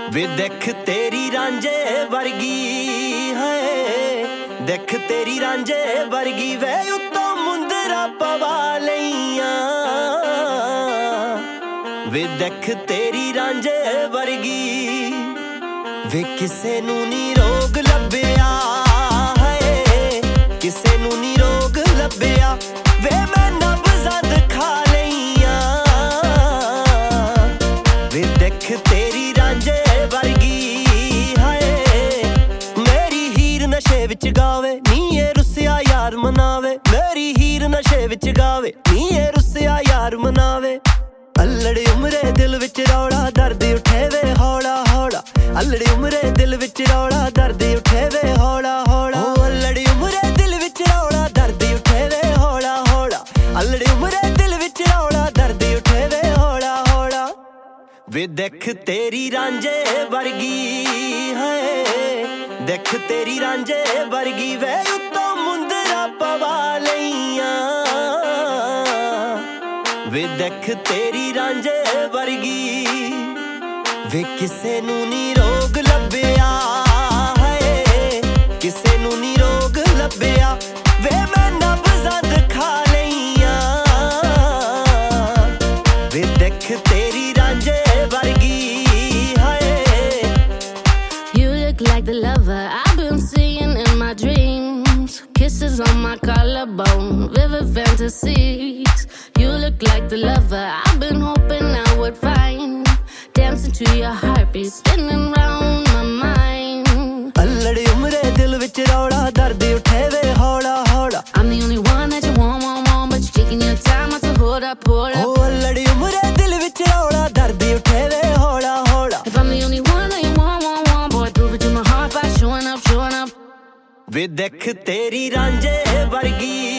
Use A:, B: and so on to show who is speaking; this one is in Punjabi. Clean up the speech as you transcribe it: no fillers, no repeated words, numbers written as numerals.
A: ਵੇ ਦੇਖ ਤੇਰੀ ਰਾਂਝੇ ਵਰਗੀ ਹੈ, ਦੇਖ ਤੇਰੀ ਰਾਂਝੇ ਵਰਗੀ ਵੇ ਉੱਤੋਂ ਮੁੰਦਰਾ ਪਵਾ ਲਈਆਂ। ਵੇ ਦੇਖ ਤੇਰੀ ਰਾਂਝੇ ਵਰਗੀ ਵੇ ਕਿਸੇ ਨੂੰ ਨੀ ਰੋਗ ਲੱਭਿਆ ਹੈ, ਕਿਸੇ ਨੂੰ ਨੀ ਰੋਗ ਲੱਭਿਆ ਵੇ ਮੈਂ ਨਬਜ਼ਾਂ ਦਿਖਾ ਲਈਆਂ। ਵੇ ਦੇਖ ਤੇਰੀ ਰਾਂਝੇ ਵਰਗੀ ਹਾਏ, ਮੇਰੀ ਹੀਰ ਨਸ਼ੇ ਵਿੱਚ ਗਾਵੇ ਨੀ ਇਹ ਰੁੱਸਿਆ ਯਾਰ ਮਨਾਵੇ, ਮੇਰੀ ਹੀਰ ਨਸ਼ੇ ਵਿੱਚ ਗਾਵੇ ਨੀ ਇਹ ਰੁੱਸਿਆ ਯਾਰ ਮਨਾਵੇ। ਅਲੜੀ ਉਮਰੇ ਦਿਲ ਵਿੱਚ ਰੌਲਾ ਦਰਦ ਉੱਠੇ ਵੇ ਹੌਲਾ ਹੌਲਾ, ਅਲੜੀ ਉਮਰੇ ਦਿਲ ਵਿੱਚ ਰੌਲਾ ਦਰਦ ਉੱਠੇ ਵੇ ਹੌਲਾ ਹੌਲਾ। ਅਲੜੀ ਉਮਰੇ ਦਿਲ ਵਿੱਚ ਰੌਲਾ ਦਰਦ ਉੱਠੇ ਵੇ ਹੌਲਾ ਹੌਲਾ, ਅਲੜੀ ਉਮਰੇ ਦਿਲ ਵਿੱਚ ਰੌਲਾ ਦਰਦ ਉੱਠੇ ਵੇ ਹੌਲਾ ਹੌਲਾ। ਵੇ ਦੇਖ ਤੇਰੀ ਰਾਂਝੇ ਵਰਗੀ ਹੈ, ਦੇਖ ਤੇਰੀ ਰਾਂਝੇ ਵਰਗੀ ਵੇ ਉੱਤੋਂ ਮੁੰਦਰਾ ਪਵਾ ਲਈਆਂ। ਵੇ ਦੇਖ ਤੇਰੀ ਰਾਂਝੇ ਵਰਗੀ ਵੇ ਕਿਸੇ ਨੂੰ ਨੀ ਰੋਗ ਲੱਭਿਆ ਹੈ, ਕਿਸੇ ਨੂੰ ਨੀ ਰੋਗ ਲੱਭਿਆ ਵੇ ਮੈਂ ਨਬਜ਼ਾਂ ਦਿਖਾ ਲਈਆਂ। ਵੇ ਦੇਖ ਤੇਰੀ ਰਾਂਝੇ ਵਰਗੀ ਹੈ।
B: You look like the lover I've been seeing in my dreams, kisses on my collarbone, vivid fantasies. You look like the lover I've been hoping I would find, dancing to your heartbeat, spinning round my mind.
A: ਅਲੜੀ ਉਮਰੇ ਦਿਲ ਵਿੱਚ ਰੌਲਾ ਦਰਦ ਉੱਠੇ ਵੇ ਹੌਲਾ ਹੌਲਾ।
B: I'm the only one that you want, but you're taking your time not to hold up, hold up.
A: ਅਲੜੀ ਉਮਰੇ ਦਿਲ ਵਿੱਚ ਰੌਲਾ ਦਰਦ ਉੱਠੇ ਵੇ ਹੌਲਾ ਹੌਲਾ।
B: If I'm the only one that you want, boy, prove it to my heart by showing up, showing up.
A: ਵੇ ਦੇਖ ਤੇਰੀ ਰਾਂਝੇ ਵਰਗੀ